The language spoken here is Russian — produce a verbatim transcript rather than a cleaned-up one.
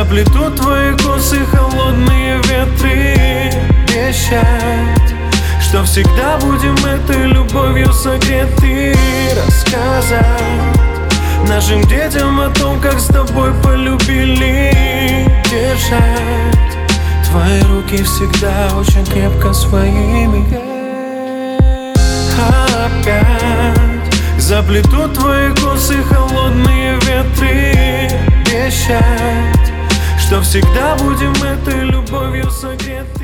Заплету твои косы холодные ветры, обещать, что всегда будем этой любовью согреты. Рассказать нашим детям о том, как с тобой полюбили. Держать твои руки всегда очень крепко своими. Опять заплету твои косы холодные ветры, обещать, что всегда будем этой любовью согреты.